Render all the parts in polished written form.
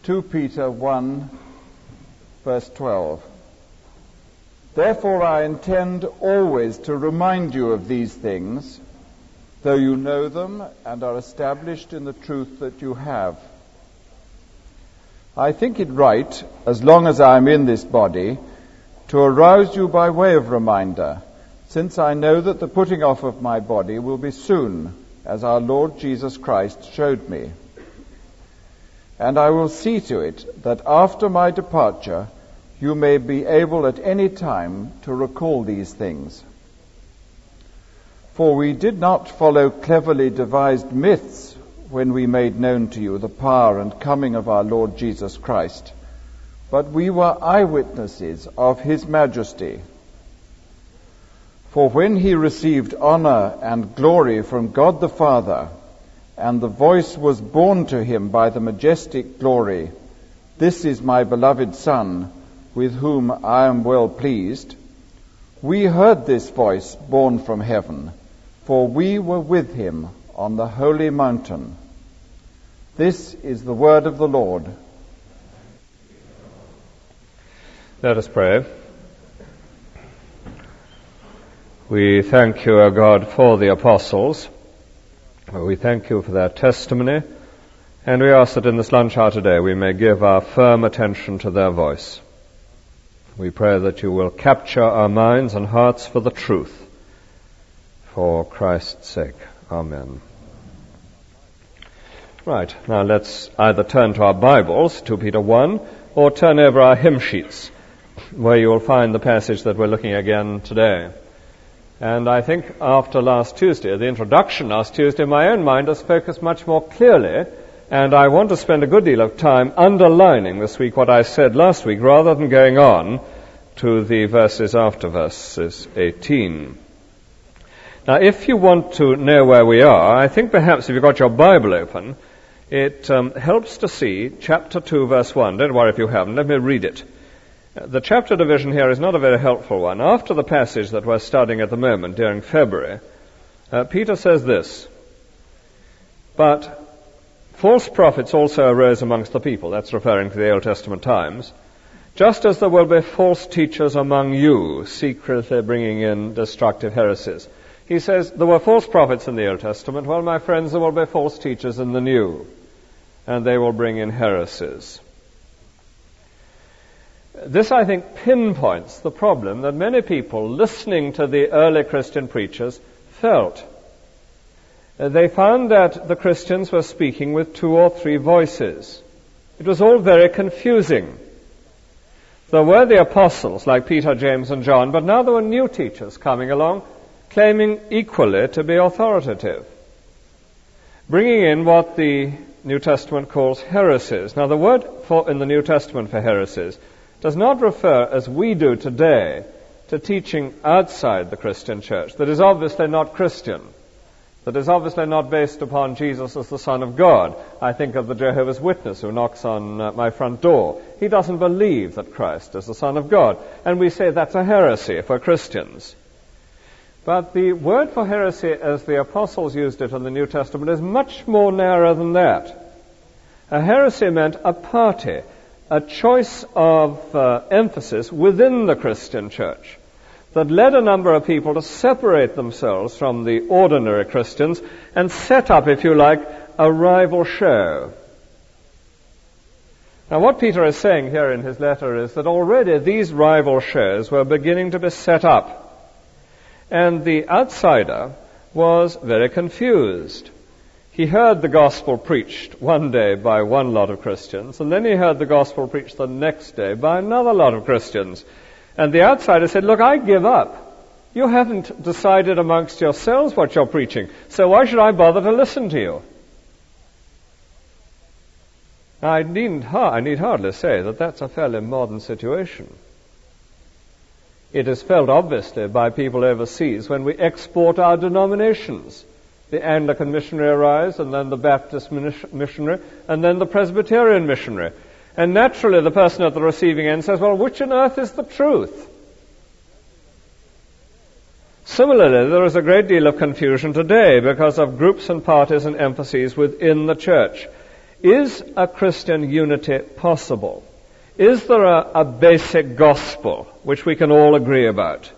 2 Peter 1, verse 12. Therefore I intend always to remind you of these things, though you know them and are established in the truth that you have. I think it right, as long as I am in this body, to arouse you by way of reminder, since I know that the putting off of my body will be soon, as our Lord Jesus Christ showed me. And I will see to it that after my departure you may be able at any time to recall these things. For we did not follow cleverly devised myths when we made known to you the power and coming of our Lord Jesus Christ, but we were eyewitnesses of his majesty. For when he received honor and glory from God the Father, and the voice was borne to him by the majestic glory, "This is my beloved Son, with whom I am well pleased," we heard this voice borne from heaven, for we were with him on the holy mountain. This is the word of the Lord. Let us pray. We thank you, O God, for the apostles. We thank you for their testimony, and we ask that in this lunch hour today we may give our firm attention to their voice. We pray that you will capture our minds and hearts for the truth, for Christ's sake. Amen. Right, now let's either turn to our Bibles, 2 Peter 1, or turn over our hymn sheets, where you will find the passage that we're looking again today. And I think after last Tuesday, the introduction last Tuesday, my own mind has focused much more clearly, and I want to spend a good deal of time underlining this week what I said last week, rather than going on to the verses after verses 18. Now, if you want to know where we are, I think perhaps if you've got your Bible open, it helps to see chapter 2, verse 1. Don't worry if you haven't. Let me read it. The chapter division here is not a very helpful one. After the passage that we're studying at the moment during February, Peter says this: "But false prophets also arose amongst the people," that's referring to the Old Testament times, "just as there will be false teachers among you, secretly bringing in destructive heresies." He says there were false prophets in the Old Testament. Well, my friends, there will be false teachers in the New, and they will bring in heresies. This, I think, pinpoints the problem that many people listening to the early Christian preachers felt. They found that the Christians were speaking with 2 or 3 voices. It was all very confusing. There were the apostles like Peter, James, and John, but now there were new teachers coming along, claiming equally to be authoritative, bringing in what the New Testament calls heresies. Now, the word in the New Testament for heresies does not refer, as we do today, to teaching outside the Christian church that is obviously not Christian, that is obviously not based upon Jesus as the Son of God. I think of the Jehovah's Witness who knocks on my front door. He doesn't believe that Christ is the Son of God, and we say that's a heresy for Christians. But the word for heresy, as the apostles used it in the New Testament, is much more narrow than that. A heresy meant a party, a choice of emphasis within the Christian church that led a number of people to separate themselves from the ordinary Christians and set up, if you like, a rival show. Now, what Peter is saying here in his letter is that already these rival shows were beginning to be set up, and the outsider was very confused. He heard the gospel preached one day by one lot of Christians, and then he heard the gospel preached the next day by another lot of Christians. And the outsider said, "Look, I give up. You haven't decided amongst yourselves what you're preaching, so why should I bother to listen to you?" Now, I need hardly say that that's a fairly modern situation. It is felt, obviously, by people overseas when we export our denominations. The Anglican missionary arrives, and then the Baptist missionary, and then the Presbyterian missionary. And naturally, the person at the receiving end says, "Well, which on earth is the truth?" Similarly, there is a great deal of confusion today because of groups and parties and emphases within the church. Is a Christian unity possible? Is there a basic gospel which we can all agree about?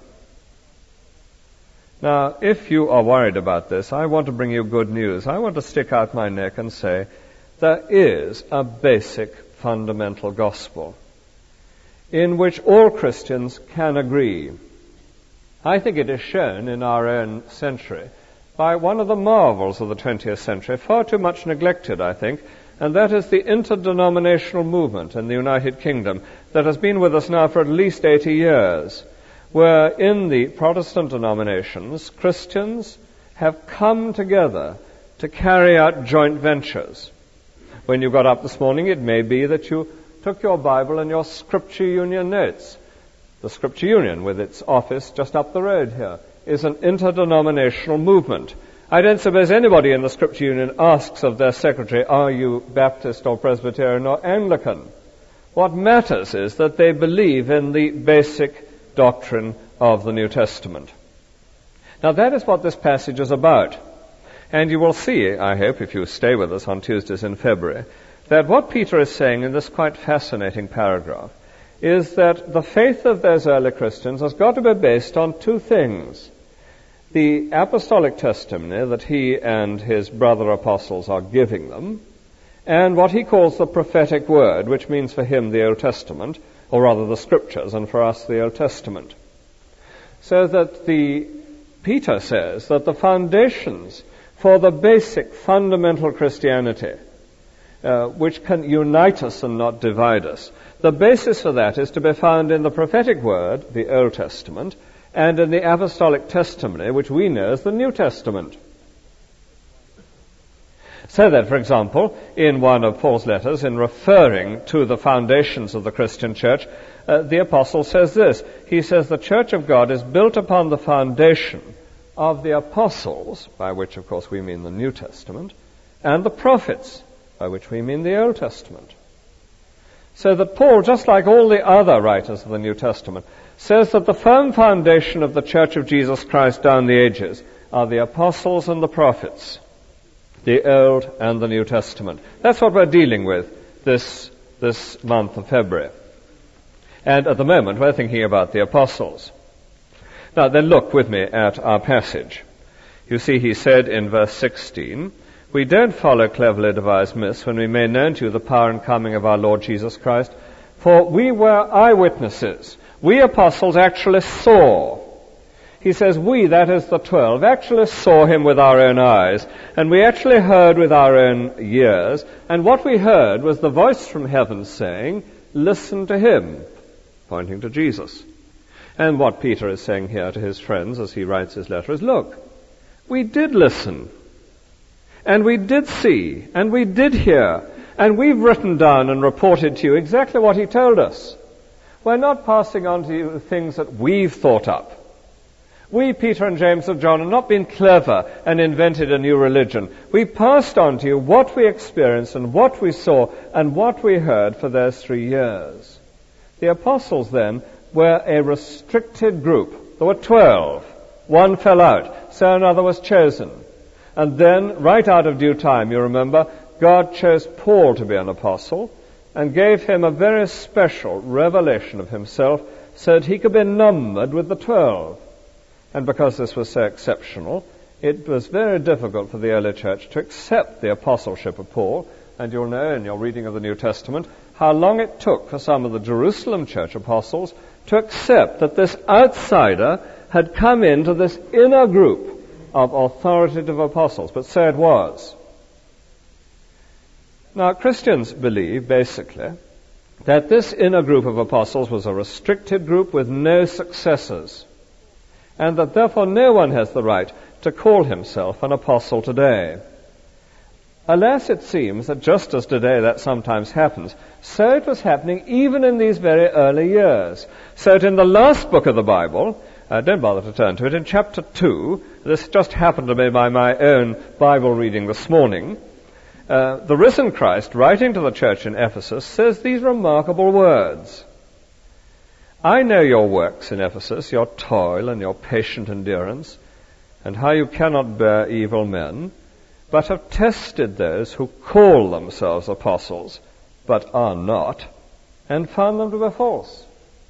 Now, if you are worried about this, I want to bring you good news. I want to stick out my neck and say there is a basic fundamental gospel in which all Christians can agree. I think it is shown in our own century by one of the marvels of the 20th century, far too much neglected, I think, and that is the interdenominational movement in the United Kingdom that has been with us now for at least 80 years, where in the Protestant denominations, Christians have come together to carry out joint ventures. When you got up this morning, it may be that you took your Bible and your Scripture Union notes. The Scripture Union, with its office just up the road here, is an interdenominational movement. I don't suppose anybody in the Scripture Union asks of their secretary, are you Baptist or Presbyterian or Anglican? What matters is that they believe in the basic doctrine of the New Testament. Now that is what this passage is about. And you will see, I hope, if you stay with us on Tuesdays in February, that what Peter is saying in this quite fascinating paragraph is that the faith of those early Christians has got to be based on two things. The apostolic testimony that he and his brother apostles are giving them, and what he calls the prophetic word, which means for him the Old Testament, or rather the Scriptures, and for us the Old Testament. So that Peter says that the foundations for the basic fundamental Christianity, which can unite us and not divide us, the basis for that is to be found in the prophetic word, the Old Testament, and in the apostolic testimony, which we know as the New Testament. So that, for example, in one of Paul's letters, in referring to the foundations of the Christian church, the apostle says this. He says, the church of God is built upon the foundation of the apostles, by which, of course, we mean the New Testament, and the prophets, by which we mean the Old Testament. So that Paul, just like all the other writers of the New Testament, says that the firm foundation of the Church of Jesus Christ down the ages are the apostles and the prophets, the Old and the New Testament. That's what we're dealing with this month of February. And at the moment, we're thinking about the apostles. Now, then look with me at our passage. You see, he said in verse 16, we don't follow cleverly devised myths when we made known to you the power and coming of our Lord Jesus Christ, for we were eyewitnesses. We apostles actually saw. He says we, that is the 12, actually saw him with our own eyes, and we actually heard with our own ears, and what we heard was the voice from heaven saying, listen to him, pointing to Jesus. And what Peter is saying here to his friends as he writes his letter is, look, we did listen, and we did see, and we did hear, and we've written down and reported to you exactly what he told us. We're not passing on to you things that we've thought up. We, Peter and James and John, have not been clever and invented a new religion. We passed on to you what we experienced and what we saw and what we heard for those 3 years. The apostles then were a restricted group. There were 12. One fell out, so another was chosen. And then, right out of due time, you remember, God chose Paul to be an apostle and gave him a very special revelation of himself so that he could be numbered with the 12. And because this was so exceptional, it was very difficult for the early church to accept the apostleship of Paul. And you'll know in your reading of the New Testament how long it took for some of the Jerusalem church apostles to accept that this outsider had come into this inner group of authoritative apostles. But so it was. Now, Christians believe, basically, that this inner group of apostles was a restricted group with no successors, and that therefore no one has the right to call himself an apostle today. Alas, it seems that just as today that sometimes happens, so it was happening even in these very early years. So that in the last book of the Bible, don't bother to turn to it, in chapter 2, this just happened to me by my own Bible reading this morning, the risen Christ, writing to the church in Ephesus, says these remarkable words. I know your works in Ephesus, your toil and your patient endurance, and how you cannot bear evil men, but have tested those who call themselves apostles, but are not, and found them to be false.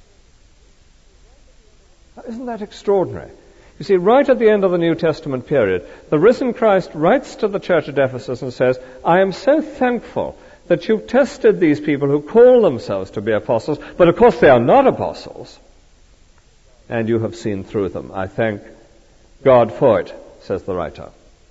Isn't that extraordinary? You see, right at the end of the New Testament period, the risen Christ writes to the church at Ephesus and says, I am so thankful that you've tested these people who call themselves to be apostles, but of course they are not apostles, and you have seen through them. I thank God for it, says the writer.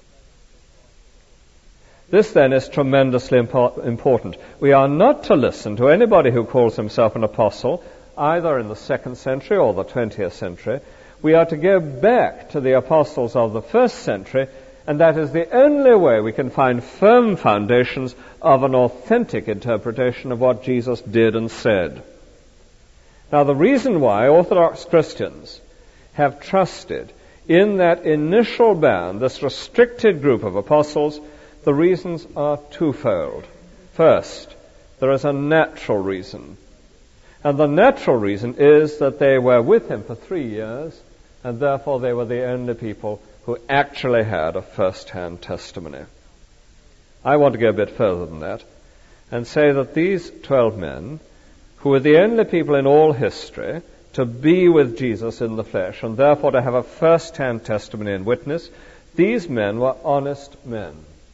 This then is tremendously important. We are not to listen to anybody who calls himself an apostle, either in the 2nd century or the 20th century. We are to go back to the apostles of the 1st century, and that is the only way we can find firm foundations of an authentic interpretation of what Jesus did and said. Now, the reason why Orthodox Christians have trusted in that initial band, this restricted group of apostles, the reasons are twofold. First, there is a natural reason. And the natural reason is that they were with him for 3 years, and therefore they were the only people who actually had a first-hand testimony. I want to go a bit further than that and say that these 12 men, who were the only people in all history to be with Jesus in the flesh and therefore to have a first-hand testimony and witness, these men were honest men.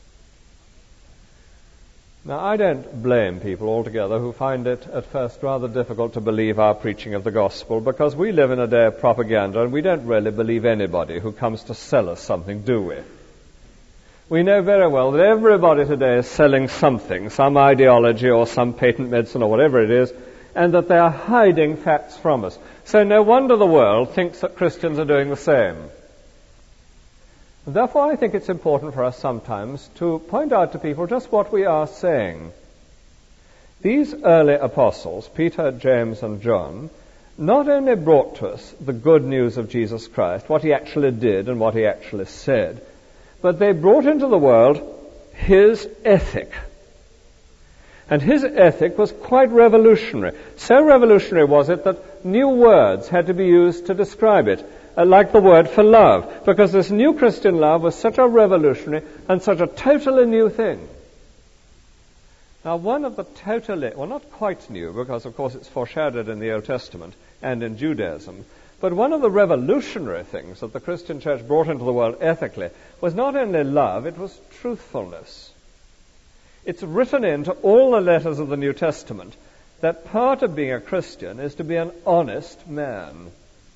Now, I don't blame people altogether who find it at first rather difficult to believe our preaching of the gospel, because we live in a day of propaganda and we don't really believe anybody who comes to sell us something, do we? We know very well that everybody today is selling something, some ideology or some patent medicine or whatever it is, and that they are hiding facts from us. So no wonder the world thinks that Christians are doing the same. Therefore, I think it's important for us sometimes to point out to people just what we are saying. These early apostles, Peter, James, and John, not only brought to us the good news of Jesus Christ, what he actually did and what he actually said, but they brought into the world his ethic. And his ethic was quite revolutionary. So revolutionary was it that new words had to be used to describe it. Like the word for love, because this new Christian love was such a revolutionary and such a totally new thing. Now, one of the not quite new, because of course it's foreshadowed in the Old Testament and in Judaism, but one of the revolutionary things that the Christian church brought into the world ethically was not only love, it was truthfulness. It's written into all the letters of the New Testament that part of being a Christian is to be an honest man.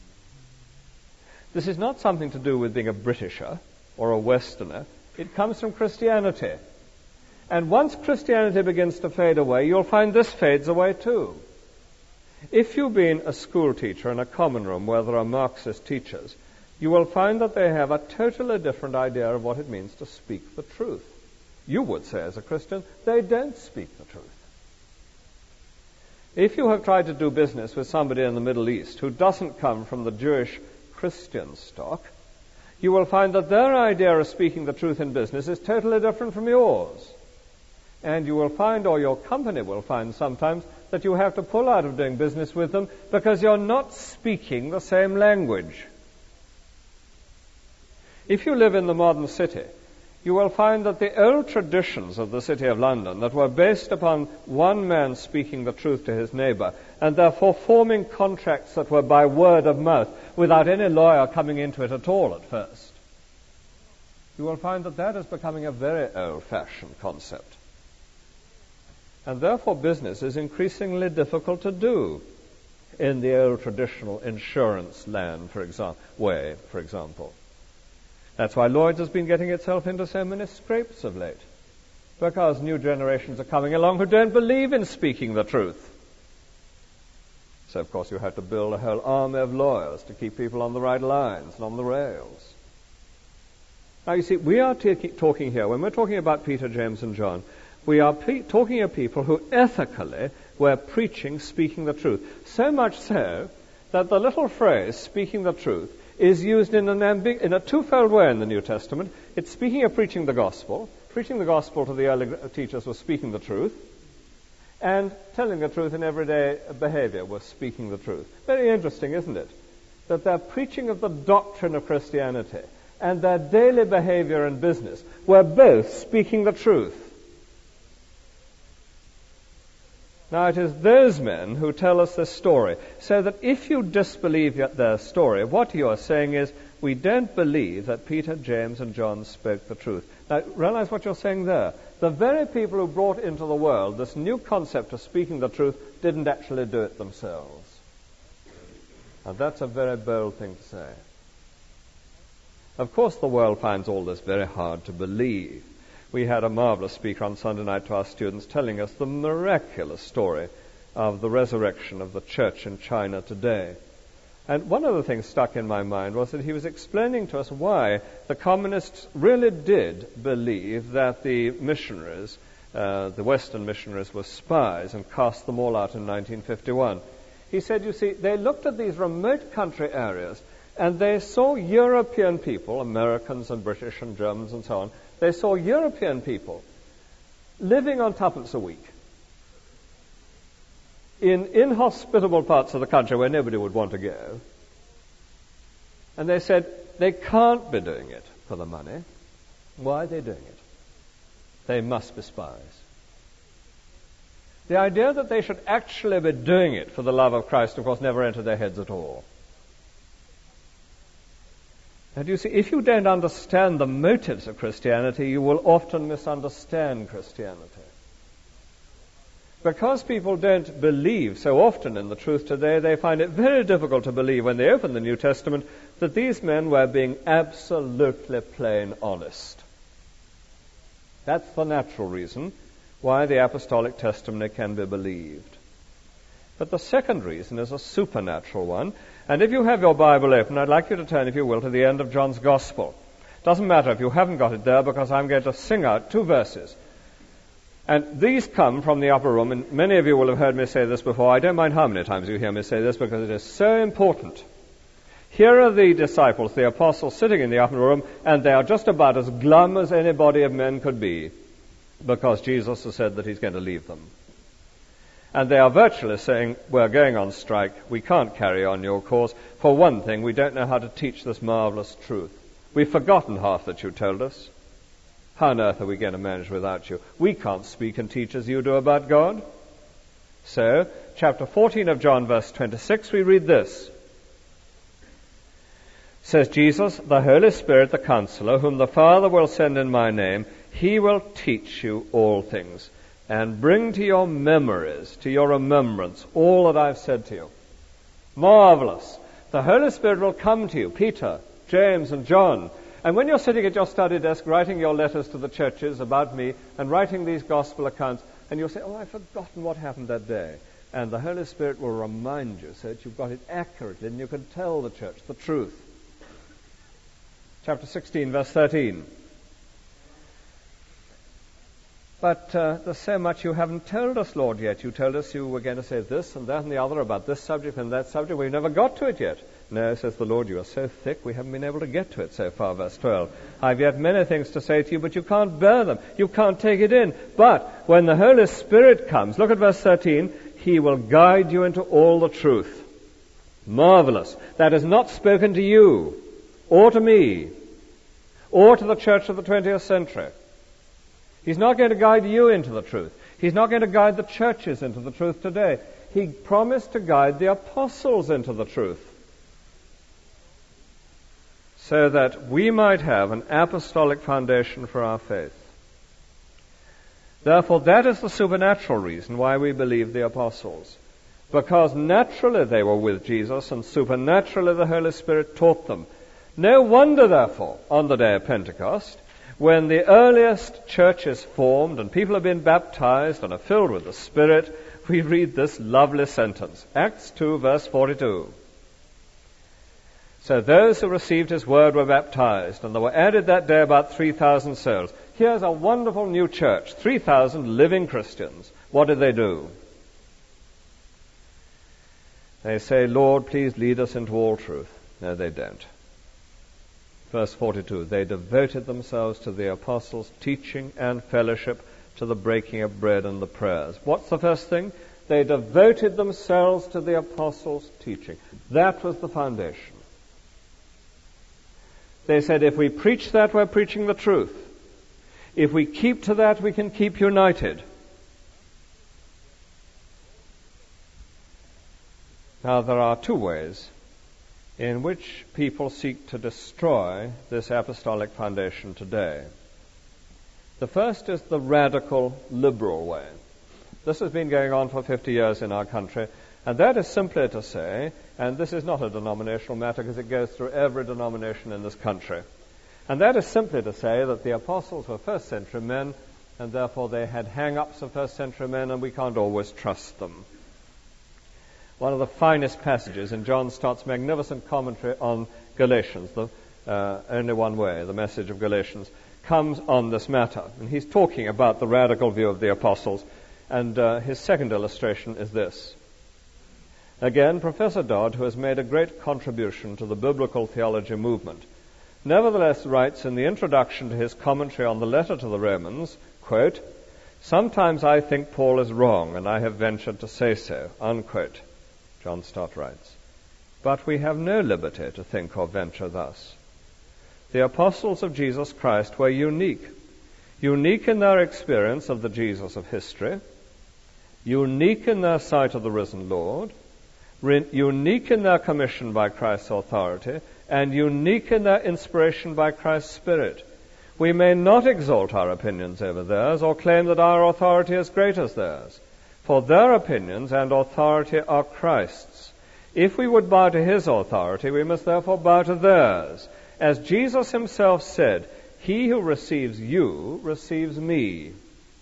This is not something to do with being a Britisher or a Westerner. It comes from Christianity. And once Christianity begins to fade away, you'll find this fades away too. If you've been a school teacher in a common room where there are Marxist teachers, you will find that they have a totally different idea of what it means to speak the truth. You would say as a Christian, they don't speak the truth. If you have tried to do business with somebody in the Middle East who doesn't come from the Jewish Christian stock, you will find that their idea of speaking the truth in business is totally different from yours. And you will find, or your company will find sometimes, that you have to pull out of doing business with them because you're not speaking the same language. If you live in the modern city, you will find that the old traditions of the City of London that were based upon one man speaking the truth to his neighbor and therefore forming contracts that were by word of mouth without any lawyer coming into it at all at first, you will find that that is becoming a very old-fashioned concept. And therefore business is increasingly difficult to do in the old traditional insurance land, for example. That's why Lloyd's has been getting itself into so many scrapes of late, because new generations are coming along who don't believe in speaking the truth. So, of course, you have to build a whole army of lawyers to keep people on the right lines and on the rails. Now, you see, we are talking here, when we're talking about Peter, James, and John, we are talking of people who ethically were preaching, speaking the truth. So much so that the little phrase, speaking the truth, is used in a twofold way in the New Testament. It's speaking of preaching the gospel. Preaching the gospel to the early teachers was speaking the truth. And telling the truth in everyday behavior was speaking the truth. Very interesting, isn't it? That they're preaching of the doctrine of Christianity. and their daily behavior and business were both speaking the truth. Now, it is those men who tell us this story, so that if you disbelieve their story, what you are saying is, we don't believe that Peter, James, and John spoke the truth. Now, realize what you're saying there. The very people who brought into the world this new concept of speaking the truth didn't actually do it themselves. And that's a very bold thing to say. Of course, the world finds all this very hard to believe. We had a marvelous speaker on Sunday night to our students telling us the miraculous story of the resurrection of the church in China today. And one of the things stuck in my mind was that he was explaining to us why the communists really did believe that the missionaries, the Western missionaries, were spies and cast them all out in 1951. He said, you see, they looked at these remote country areas and they saw European people, Americans and British and Germans and so on, they saw European people living on tuppence a week in inhospitable parts of the country where nobody would want to go. And they said, they can't be doing it for the money. Why are they doing it? They must be spies. The idea that they should actually be doing it for the love of Christ, of course, never entered their heads at all. And you see, if you don't understand the motives of Christianity, you will often misunderstand Christianity. Because people don't believe so often in the truth today, they find it very difficult to believe when they open the New Testament that these men were being absolutely plain honest. That's the natural reason why the apostolic testimony can be believed. But the second reason is a supernatural one. And if you have your Bible open, I'd like you to turn, if you will, to the end of John's Gospel. Doesn't matter if you haven't got it there, because I'm going to sing out 2 verses. And these come from the upper room, and many of you will have heard me say this before. I don't mind how many times you hear me say this, because it is so important. Here are the disciples, the apostles, sitting in the upper room, and they are just about as glum as any body of men could be, because Jesus has said that he's going to leave them. And they are virtually saying, we're going on strike, we can't carry on your cause. For one thing, we don't know how to teach this marvelous truth. We've forgotten half that you told us. How on earth are we going to manage without you? We can't speak and teach as you do about God. So, chapter 14 of John, verse 26, we read this. Says Jesus, the Holy Spirit, the Counselor, whom the Father will send in my name, he will teach you all things, and bring to your memories, to your remembrance, all that I've said to you. Marvelous. The Holy Spirit will come to you, Peter, James, and John. And when you're sitting at your study desk writing your letters to the churches about me and writing these gospel accounts, and you'll say, oh, I've forgotten what happened that day. And the Holy Spirit will remind you so that you've got it accurately and you can tell the church the truth. Chapter 16, verse 13. But there's so much you haven't told us, Lord, yet. You told us you were going to say this and that and the other about this subject and that subject. We've never got to it yet. No, says the Lord, you are so thick we haven't been able to get to it so far, verse 12. I've yet many things to say to you, but you can't bear them. You can't take it in. But when the Holy Spirit comes, look at verse 13, he will guide you into all the truth. Marvelous. That is not spoken to you, or to me, or to the church of the 20th century. He's not going to guide you into the truth. He's not going to guide the churches into the truth today. He promised to guide the apostles into the truth, so that we might have an apostolic foundation for our faith. Therefore, that is the supernatural reason why we believe the apostles. Because naturally they were with Jesus, and supernaturally the Holy Spirit taught them. No wonder, therefore, on the day of Pentecost, when the earliest churches formed and people have been baptized and are filled with the Spirit, we read this lovely sentence, Acts 2, verse 42. So those who received his word were baptized, and there were added that day about 3,000 souls. Here's a wonderful new church, 3,000 living Christians. What did they do? They say, Lord, please lead us into all truth. No, they don't. Verse 42, they devoted themselves to the apostles' teaching and fellowship, to the breaking of bread and the prayers. What's the first thing? They devoted themselves to the apostles' teaching. That was the foundation. They said, if we preach that, we're preaching the truth. If we keep to that, we can keep united. Now, there are two ways in which people seek to destroy this apostolic foundation today. The first is the radical liberal way. This has been going on for 50 years in our country, and that is simply to say, and this is not a denominational matter because it goes through every denomination in this country, and that is simply to say that the apostles were first century men, and therefore they had hang-ups of first century men, and we can't always trust them. One of the finest passages in John Stott's magnificent commentary on Galatians, only one way, the message of Galatians, comes on this matter. And he's talking about the radical view of the apostles, and his second illustration is this. Again, Professor Dodd, who has made a great contribution to the biblical theology movement, nevertheless writes in the introduction to his commentary on the letter to the Romans, quote, "Sometimes I think Paul is wrong, and I have ventured to say so," unquote. John Stott writes, "But we have no liberty to think or venture thus. The apostles of Jesus Christ were unique in their experience of the Jesus of history, unique in their sight of the risen Lord, unique in their commission by Christ's authority, and unique in their inspiration by Christ's Spirit. We may not exalt our opinions over theirs or claim that our authority is great as theirs, for their opinions and authority are Christ's. If we would bow to his authority, we must therefore bow to theirs. As Jesus himself said, 'He who receives you receives me.'"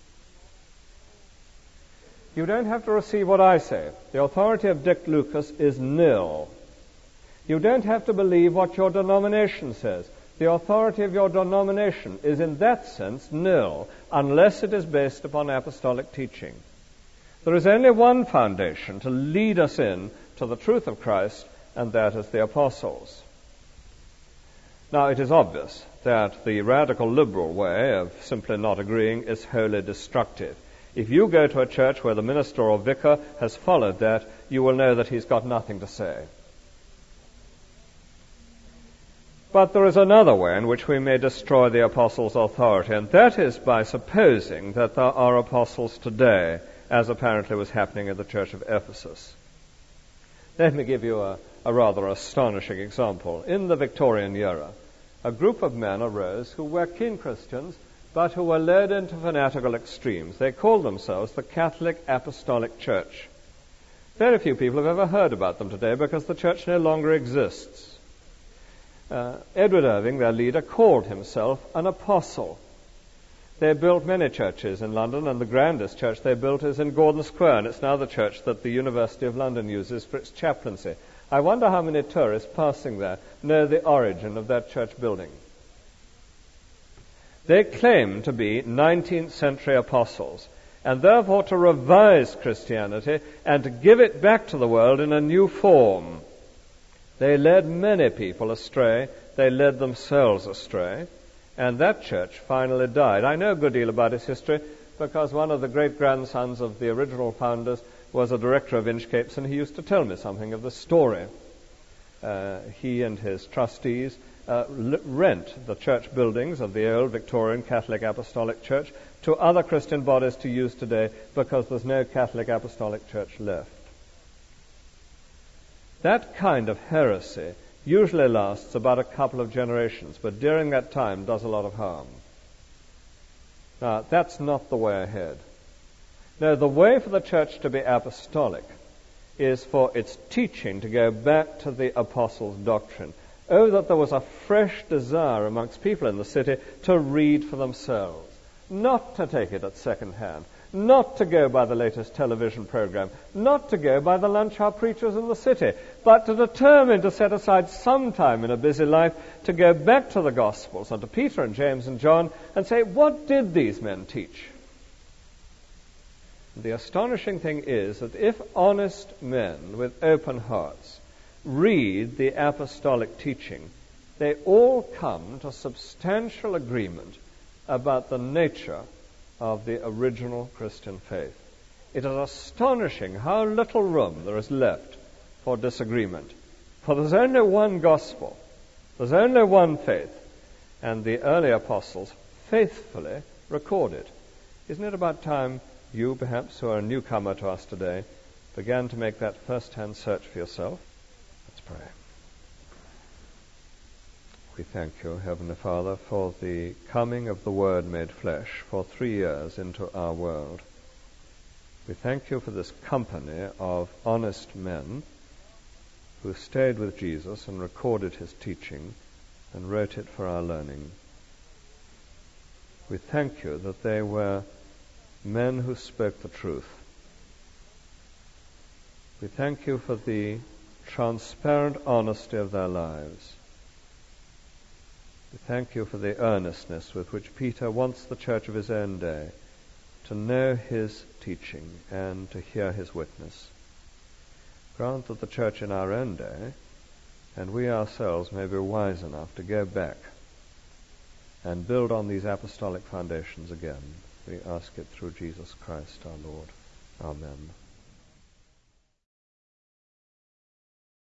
You don't have to receive what I say. The authority of Dick Lucas is nil. You don't have to believe what your denomination says. The authority of your denomination is in that sense nil, unless it is based upon apostolic teaching. There is only one foundation to lead us in to the truth of Christ, and that is the apostles. Now, it is obvious that the radical liberal way of simply not agreeing is wholly destructive. If you go to a church where the minister or vicar has followed that, you will know that he's got nothing to say. But there is another way in which we may destroy the apostles' authority, and that is by supposing that there are apostles today, as apparently was happening at the church of Ephesus. Let me give you a rather astonishing example. In the Victorian era, a group of men arose who were keen Christians, but who were led into fanatical extremes. They called themselves the Catholic Apostolic Church. Very few people have ever heard about them today because the church no longer exists. Edward Irving, their leader, called himself an apostle. They built many churches in London, and the grandest church they built is in Gordon Square, and it's now the church that the University of London uses for its chaplaincy. I wonder how many tourists passing there know the origin of that church building. They claim to be 19th century apostles, and therefore to revise Christianity and to give it back to the world in a new form. They led many people astray. They led themselves astray. And that church finally died. I know a good deal about its history because one of the great-grandsons of the original founders was a director of Inchcapes, and he used to tell me something of the story. He and his trustees rent the church buildings of the old Victorian Catholic Apostolic Church to other Christian bodies to use today because there's no Catholic Apostolic Church left. That kind of heresy usually lasts about a couple of generations, but during that time does a lot of harm. Now, that's not the way ahead. No, the way for the church to be apostolic is for its teaching to go back to the apostles' doctrine. Oh, that there was a fresh desire amongst people in the city to read for themselves, not to take it at second hand, not to go by the latest television program, not to go by the lunch hour preachers in the city, but to determine to set aside some time in a busy life to go back to the Gospels and to Peter and James and John and say, what did these men teach? The astonishing thing is that if honest men with open hearts read the apostolic teaching, they all come to substantial agreement about the nature of the original Christian faith. It is astonishing how little room there is left for disagreement. For there's only one gospel, There's only one faith, and the early apostles faithfully recorded. Isn't it about time you, perhaps, who are a newcomer to us today, began to make that first-hand search for yourself? Let's pray. We thank you, Heavenly Father, for the coming of the Word made flesh for 3 years into our world. We thank you for this company of honest men who stayed with Jesus and recorded his teaching and wrote it for our learning. We thank you that they were men who spoke the truth. We thank you for the transparent honesty of their lives. We thank you for the earnestness with which Peter wants the church of his own day to know his teaching and to hear his witness. Grant that the church in our own day and we ourselves may be wise enough to go back and build on these apostolic foundations again. We ask it through Jesus Christ our Lord. Amen.